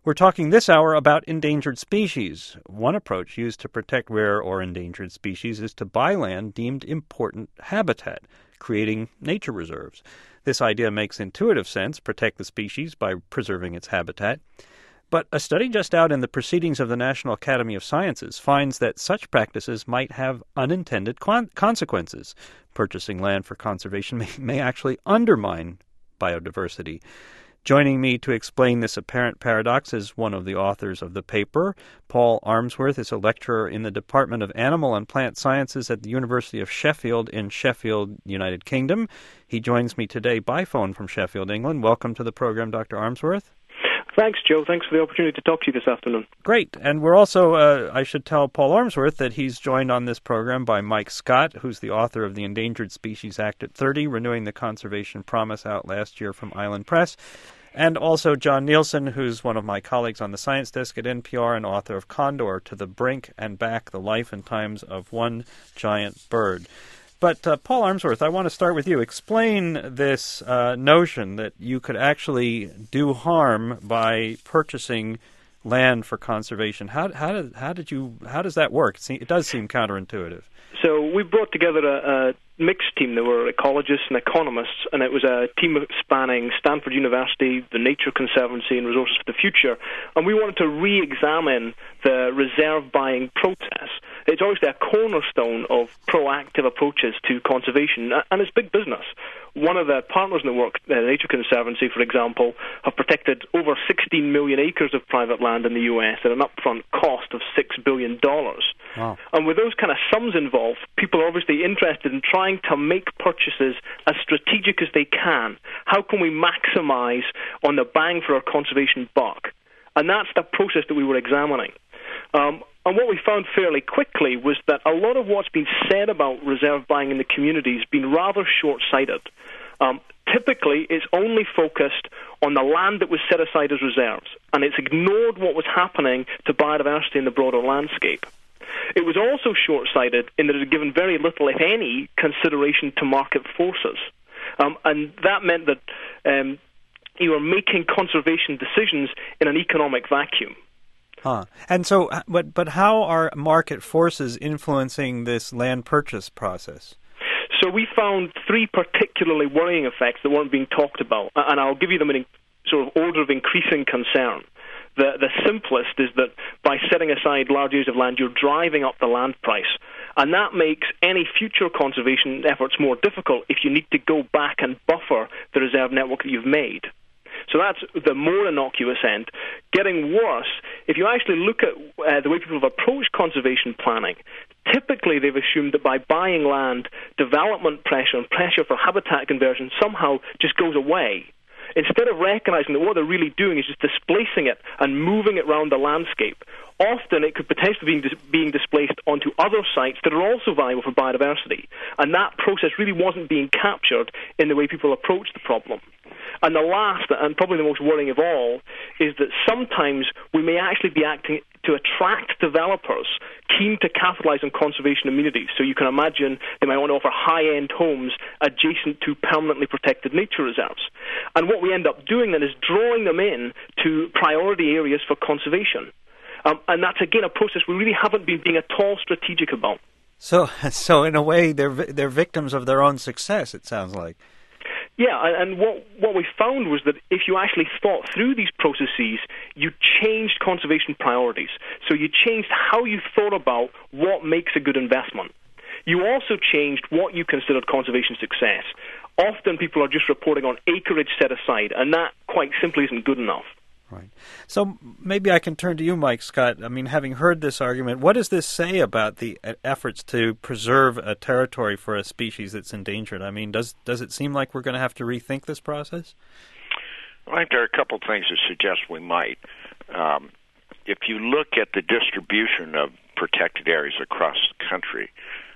We're talking this hour about endangered species. One approach used to protect rare or endangered species is to buy land deemed important habitat, creating nature reserves. This idea makes intuitive sense: protect the species by preserving its habitat. But a study just out in the Proceedings of the National Academy of Sciences finds that such practices might have unintended consequences. Purchasing land for conservation may actually undermine biodiversity. Joining me to explain this apparent paradox is one of the authors of the paper. Paul Armsworth is a lecturer in the Department of Animal and Plant Sciences at the University of Sheffield in Sheffield, United Kingdom. He joins me today by phone from Sheffield, England. Welcome to the program, Dr. Armsworth. Thanks, Joe. Thanks for the opportunity to talk to you this afternoon. Great. And we're also, I should tell Paul Armsworth that he's joined on this program by Mike Scott, who's the author of the Endangered Species Act at 30, Renewing the Conservation Promise, out last year from Island Press. And also John Nielsen, who's one of my colleagues on the science desk at NPR and author of Condor, To the Brink and Back, The Life and Times of One Giant Bird. But Paul Armsworth, I want to start with you. Explain this notion that you could actually do harm by purchasing land for conservation. How does that work? It does seem counterintuitive. So we brought together a mixed team. There were ecologists and economists, and it was a team spanning Stanford University, the Nature Conservancy, and Resources for the Future. And we wanted to re-examine the reserve buying process. It's obviously a cornerstone of proactive approaches to conservation, and it's big business. One of the partners in the work, the Nature Conservancy, for example, have protected over 16 million acres of private land in the U.S. at an upfront cost of $6 billion. Wow. And with those kind of sums involved, people are obviously interested in trying to make purchases as strategic as they can. How can we maximize on the bang for our conservation buck? And that's the process that we were examining. And what we found fairly quickly was that a lot of what's been said about reserve buying in the community has been rather short-sighted. Typically, it's only focused on the land that was set aside as reserves, and it's ignored what was happening to biodiversity in the broader landscape. It was also short-sighted in that it had given very little, if any, consideration to market forces. And that meant that you were making conservation decisions in an economic vacuum. Huh. And so, but how are market forces influencing this land purchase process? So we found three particularly worrying effects that weren't being talked about, and I'll give you them in sort of order of increasing concern. The simplest is that by setting aside large areas of land, you're driving up the land price, and that makes any future conservation efforts more difficult if you need to go back and buffer the reserve network that you've made. So that's the more innocuous end. Getting worse, if you actually look at the way people have approached conservation planning, typically they've assumed that by buying land, development pressure and pressure for habitat conversion somehow just goes away. Instead of recognizing that what they're really doing is just displacing it and moving it around the landscape, often it could potentially be being displaced onto other sites that are also valuable for biodiversity. And that process really wasn't being captured in the way people approach the problem. And the last, and probably the most worrying of all, is that sometimes we may actually be acting to attract developers keen to capitalize on conservation amenities. So you can imagine they might want to offer high-end homes adjacent to permanently protected nature reserves. And what we end up doing then is drawing them in to priority areas for conservation. And that's, again, a process we really haven't been being at all strategic about. So in a way, they're victims of their own success, it sounds like. Yeah, and what we found was that if you actually thought through these processes, you changed conservation priorities. So you changed how you thought about what makes a good investment. You also changed what you considered conservation success. Often people are just reporting on acreage set aside, and that quite simply isn't good enough. Right. So maybe I can turn to you, Mike Scott. I mean, having heard this argument, what does this say about the efforts to preserve a territory for a species that's endangered? I mean, does it seem like we're going to have to rethink this process? I think there are a couple of things that suggest we might. If you look at the distribution of protected areas across the country,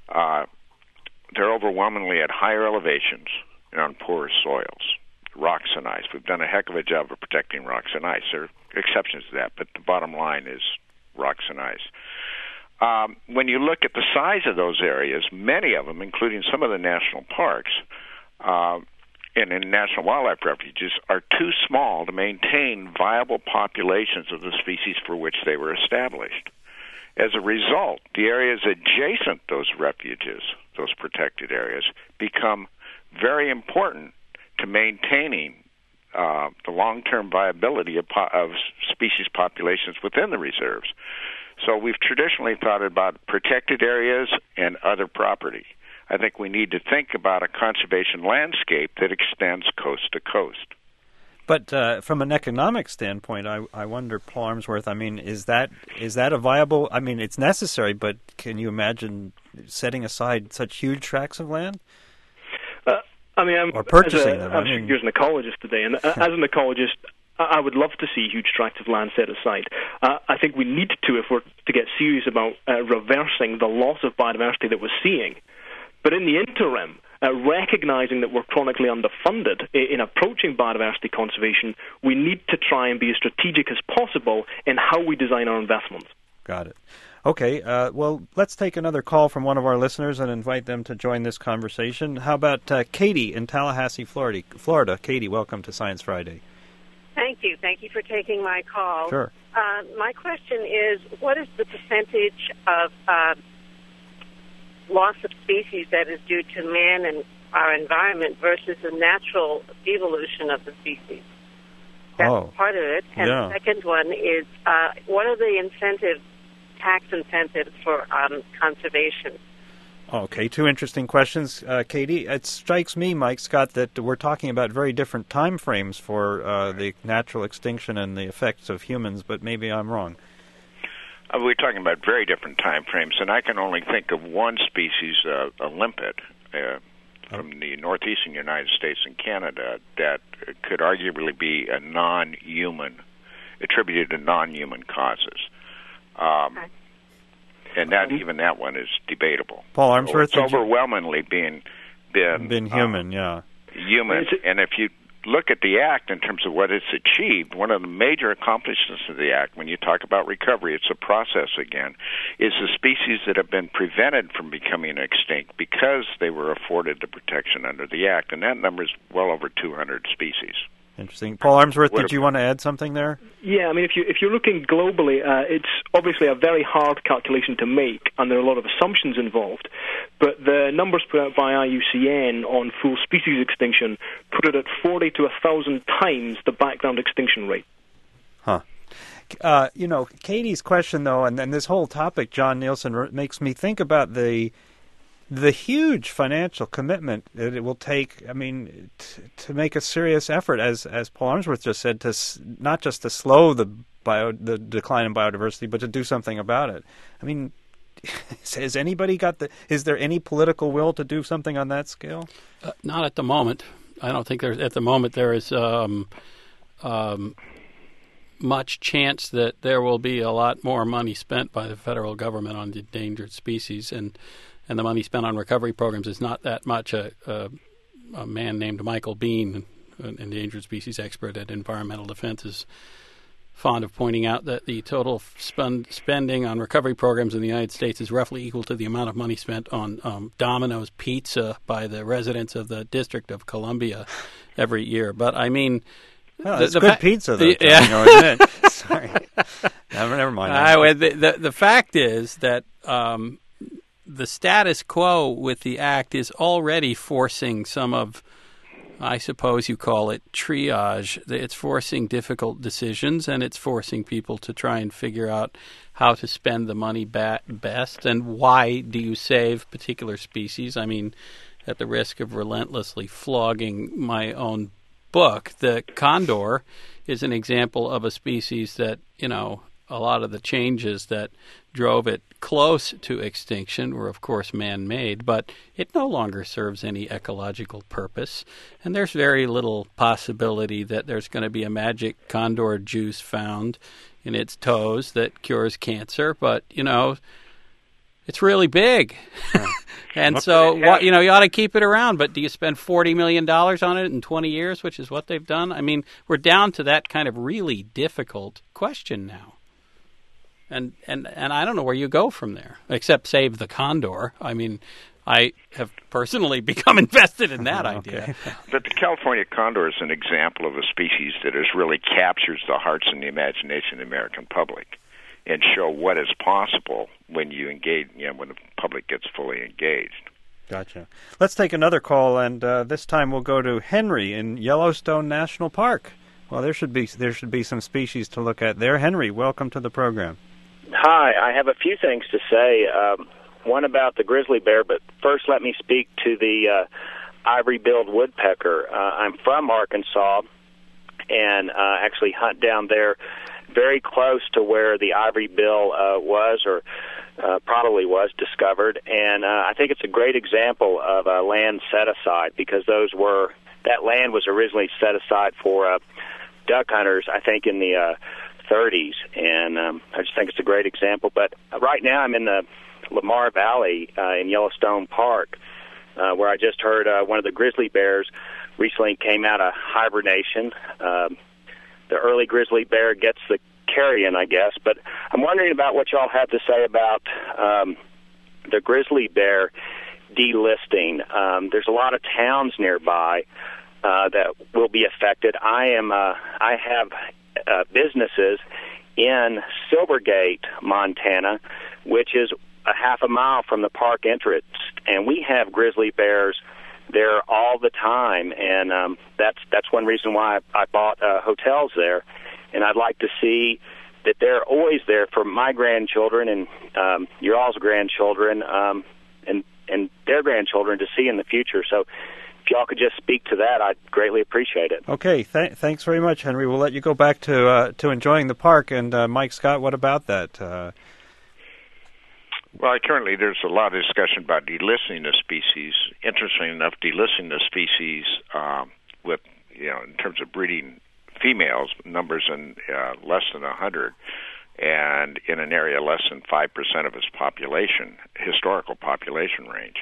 they're overwhelmingly at higher elevations and on poorer soils. Rocks and ice. We've done a heck of a job of protecting rocks and ice. There are exceptions to that, but the bottom line is rocks and ice. When you look at the size of those areas, many of them, including some of the national parks, and in national wildlife refuges are too small to maintain viable populations of the species for which they were established. As a result, the areas adjacent to those refuges, those protected areas, become very important to maintaining the long-term viability of species populations within the reserves. So we've traditionally thought about protected areas and other property. I think we need to think about a conservation landscape that extends coast to coast. But from an economic standpoint, I wonder, Paul Armsworth, I mean, is that a viable, I mean, it's necessary, but can you imagine setting aside such huge tracts of land? Or purchasing them. I'm an ecologist today, and as an ecologist, I would love to see huge tracts of land set aside. I think we need to if we're to get serious about reversing the loss of biodiversity that we're seeing. But in the interim, recognizing that we're chronically underfunded in approaching biodiversity conservation, we need to try and be as strategic as possible in how we design our investments. Got it. Okay, well, let's take another call from one of our listeners and invite them to join this conversation. How about Katie in Tallahassee, Florida? Katie, welcome to Science Friday. Thank you. Thank you for taking my call. Sure. My question is, what is the percentage of loss of species that is due to man and our environment versus the natural evolution of the species? That's part of it. And the second one is, what are the tax incentives for conservation? Okay, two interesting questions, Katie. It strikes me, Mike Scott, that we're talking about very different time frames for the natural extinction and the effects of humans, but maybe I'm wrong. We're talking about very different time frames, and I can only think of one species, a limpet, from the northeastern United States and Canada, that could arguably be a non-human, attributed to non-human causes. And even that one is debatable. Paul Armsworth, it's overwhelmingly been human, human. And if you look at the Act in terms of what it's achieved, one of the major accomplishments of the Act, when you talk about recovery, it's a process again, is the species that have been prevented from becoming extinct because they were afforded the protection under the Act, and that number is well over 200 species. Interesting. Paul Armsworth, did you want to add something there? Yeah, I mean, if you're looking globally, it's obviously a very hard calculation to make, and there are a lot of assumptions involved. But the numbers put out by IUCN on full species extinction put it at 40 to 1,000 times the background extinction rate. Huh. Katie's question, though, and then this whole topic, John Nielsen, makes me think about the huge financial commitment that it will take, I mean, to make a serious effort, as Paul Armsworth just said, to not just to slow the decline in biodiversity, but to do something about it. I mean, has anybody is there any political will to do something on that scale? Not at the moment. I don't think at the moment there is much chance that there will be a lot more money spent by the federal government on endangered species, and the money spent on recovery programs is not that much. A man named Michael Bean, an endangered species expert at Environmental Defense, is fond of pointing out that the total spending on recovery programs in the United States is roughly equal to the amount of money spent on Domino's Pizza by the residents of the District of Columbia every year. But I mean, it's good pizza, though. Isn't it? Sorry, never mind. The fact is that the status quo with the Act is already forcing some of, I suppose you call it triage. It's forcing difficult decisions, and it's forcing people to try and figure out how to spend the money best, and why do you save particular species. I mean, at the risk of relentlessly flogging my own book, the condor is an example of a species that, a lot of the changes that drove it close to extinction were, of course, man-made, but it no longer serves any ecological purpose. And there's very little possibility that there's going to be a magic condor juice found in its toes that cures cancer. But, it's really big. And so, you ought to keep it around. But do you spend $40 million on it in 20 years, which is what they've done? I mean, we're down to that kind of really difficult question now. And I don't know where you go from there, except save the condor. I mean, I have personally become invested in that idea. But the California condor is an example of a species that has really captures the hearts and the imagination of the American public, and show what is possible when you engage, when the public gets fully engaged. Gotcha. Let's take another call, and this time we'll go to Henry in Yellowstone National Park. Well, there should be some species to look at there. Henry, welcome to the program. Hi, I have a few things to say. One about the grizzly bear, but first let me speak to the ivory-billed woodpecker. I'm from Arkansas, and actually hunt down there very close to where the ivory bill was, or probably was, discovered. And I think it's a great example of a land set aside, because that land was originally set aside for duck hunters, I think, in the 30s. And I just think it's a great example. But right now I'm in the Lamar Valley in Yellowstone Park, where I just heard one of the grizzly bears recently came out of hibernation. The early grizzly bear gets the carrion, I guess. But I'm wondering about what y'all have to say about the grizzly bear delisting. There's a lot of towns nearby that will be affected. I have businesses in Silvergate, Montana, which is a half a mile from the park entrance, and we have grizzly bears there all the time, and that's one reason why I bought hotels there. And I'd like to see that they're always there for my grandchildren and your all's grandchildren and their grandchildren to see in the future. So if y'all could just speak to that, I'd greatly appreciate it. Okay, thanks very much, Henry. We'll let you go back to enjoying the park. And Mike Scott, what about that? Well, currently there's a lot of discussion about delisting the species. Interestingly enough, delisting the species with, in terms of breeding females, numbers in less than 100, and in an area less than 5% of its population, historical population range.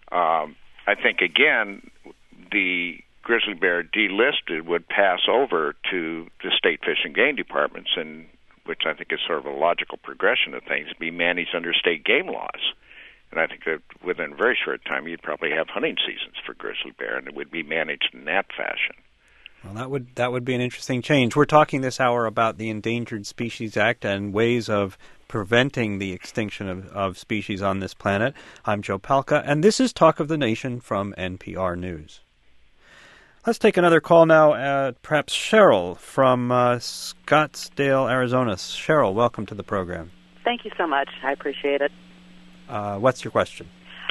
I think, again, the grizzly bear delisted would pass over to the state fish and game departments, and which I think is sort of a logical progression of things, be managed under state game laws. And I think that within a very short time, you'd probably have hunting seasons for grizzly bear, and it would be managed in that fashion. Well, that would be an interesting change. We're talking this hour about the Endangered Species Act and ways of preventing the extinction of species on this planet. I'm Joe Palca, and this is Talk of the Nation from NPR News. Let's take another call now. Perhaps Cheryl from Scottsdale, Arizona. Cheryl, welcome to the program. Thank you so much. I appreciate it. What's your question?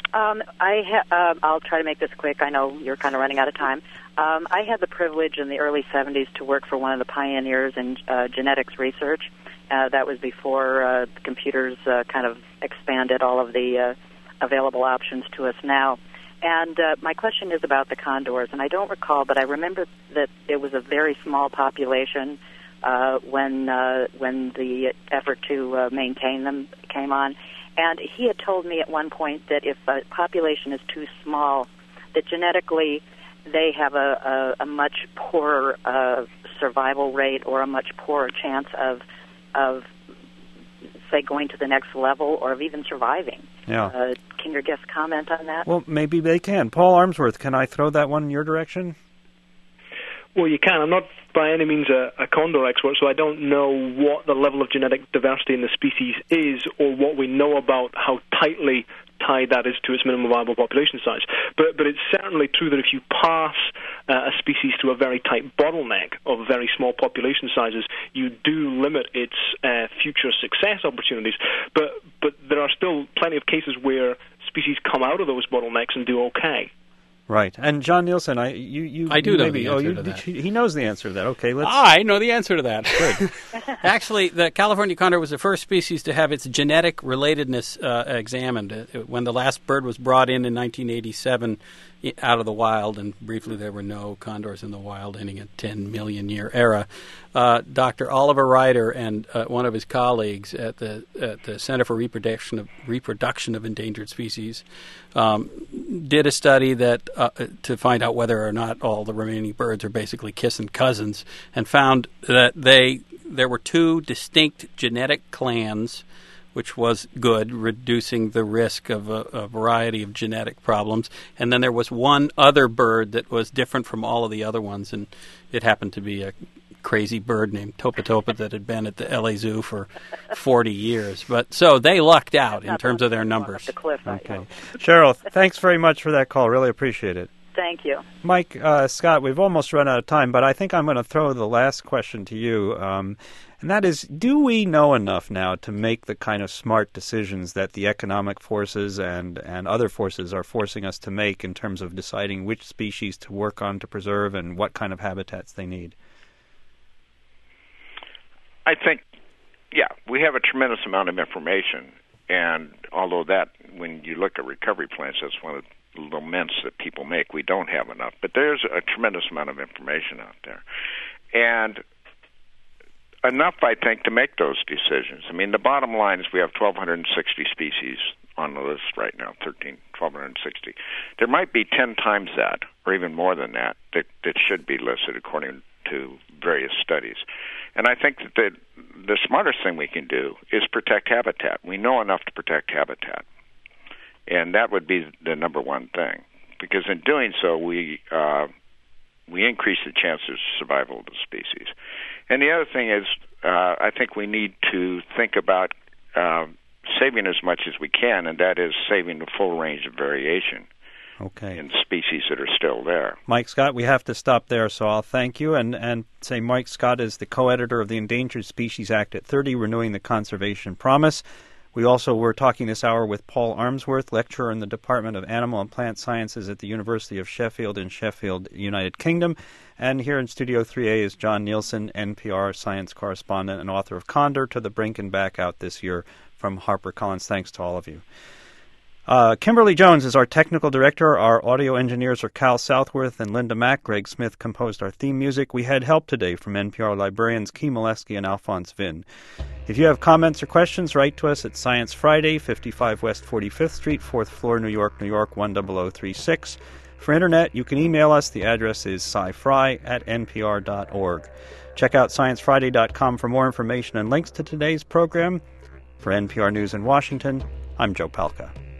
I'll try to make this quick. I know you're kind of running out of time. I had the privilege in the early 70s to work for one of the pioneers in genetics research. That was before computers kind of expanded all of the available options to us now. And my question is about the condors. And I don't recall, but I remember that it was a very small population when the effort to maintain them came on. And he had told me at one point that if a population is too small, that genetically they have a much poorer survival rate, or a much poorer chance of say, going to the next level, or of even surviving. Yeah. Can your guest comment on that? Well, maybe they can. Paul Armsworth, can I throw that one in your direction? Well, you can. I'm not by any means a condor expert, so I don't know what the level of genetic diversity in the species is, or what we know about how tightly tied that is to its minimum viable population size. But it's certainly true that if you pass a species to a very tight bottleneck of very small population sizes, you do limit its future success opportunities. But there are still plenty of cases where species come out of those bottlenecks and do okay. Right. And John Nielsen, I do know the answer to that. He knows the answer to that. Okay, I know the answer to that. Good. Actually, the California condor was the first species to have its genetic relatedness examined. When the last bird was brought in 1987 out of the wild, and briefly there were no condors in the wild, ending a 10-million-year era, Dr. Oliver Ryder and one of his colleagues at the Center for Reproduction of Endangered Species did a study that to find out whether or not all the remaining birds are basically kissing cousins, and found that there were two distinct genetic clans which was good, reducing the risk of a variety of genetic problems. And then there was one other bird that was different from all of the other ones, and it happened to be a crazy bird named Topa Topa that had been at the LA Zoo for 40 years. But so they lucked out in terms of their numbers. Okay. Cheryl, thanks very much for that call. Really appreciate it. Thank you. Mike, Scott, we've almost run out of time, but I think I'm going to throw the last question to you. And that is, do we know enough now to make the kind of smart decisions that the economic forces and other forces are forcing us to make in terms of deciding which species to work on to preserve and what kind of habitats they need? I think, we have a tremendous amount of information. And although that, when you look at recovery plans, that's one of the laments that people make. We don't have enough. But there's a tremendous amount of information out there. And enough, I think, to make those decisions. I mean, the bottom line is we have 1,260 species on the list right now, 1,260. There might be 10 times that, or even more than that should be listed according to various studies. And I think that the smartest thing we can do is protect habitat. We know enough to protect habitat. And that would be the number one thing. Because in doing so, we increase the chances of survival of the species. And the other thing is, I think we need to think about saving as much as we can, and that is saving the full range of variation in species that are still there. Mike Scott, we have to stop there, so I'll thank you and say Mike Scott is the co-editor of the Endangered Species Act at 30, Renewing the Conservation Promise. We also were talking this hour with Paul Armsworth, lecturer in the Department of Animal and Plant Sciences at the University of Sheffield in Sheffield, United Kingdom. And here in Studio 3A is John Nielsen, NPR science correspondent and author of Condor to the Brink and Back, out this year from HarperCollins. Thanks to all of you. Kimberly Jones is our technical director. Our audio engineers are Cal Southworth and Linda Mack. Greg Smith composed our theme music. We had help today from NPR librarians Key Molesky and Alphonse Vinn. If you have comments or questions, write to us at Science Friday, 55 West 45th Street, 4th floor, New York, 10036. For Internet, you can email us. The address is scifry@npr.org. Check out sciencefriday.com for more information and links to today's program. For NPR News in Washington, I'm Joe Palca.